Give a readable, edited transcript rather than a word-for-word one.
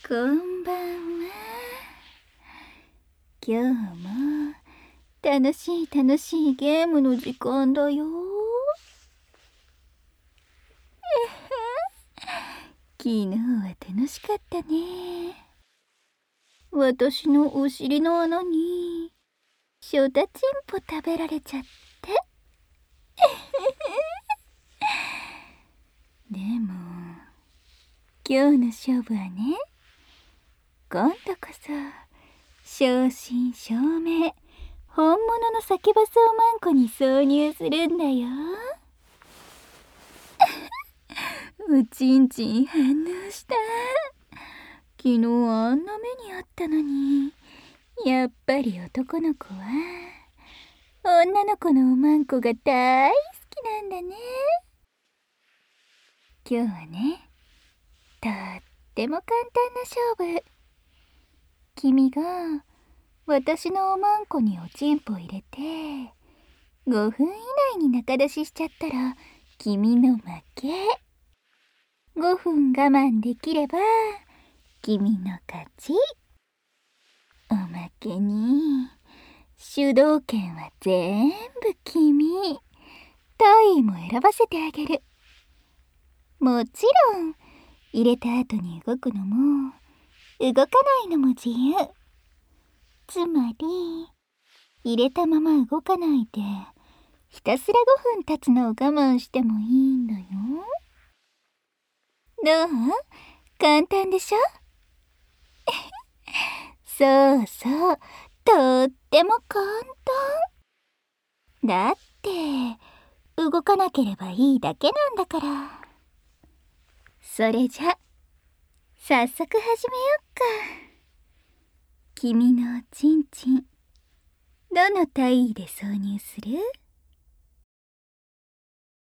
こんばんは。今日も楽しいゲームの時間だよ。昨日は楽しかったね。私のお尻の穴にショタチンポ食べられちゃって。でも今日の勝負はね、今度こそ正真正銘本物のサキバスおまんこに挿入するんだよ。おちんちん反応した。昨日あんな目にあったのに、やっぱり男の子は女の子のおまんこが大好きなんだね。今日はね、とっても簡単な勝負。君が私のおまんこにおちんぽ入れて5分以内に中出ししちゃったら君の負け。5分我慢できれば君の勝ち。おまけに主導権は全部君。体位も選ばせてあげる。もちろん入れた後に動くのも動かないのも自由。つまり入れたまま動かないでひたすら5分経つのを我慢してもいいんだよ。どう？簡単でしょ？そうそう、とっても簡単。だって動かなければいいだけなんだから。それじゃ早速始めよっか。君のおちんちんどの体位で挿入する？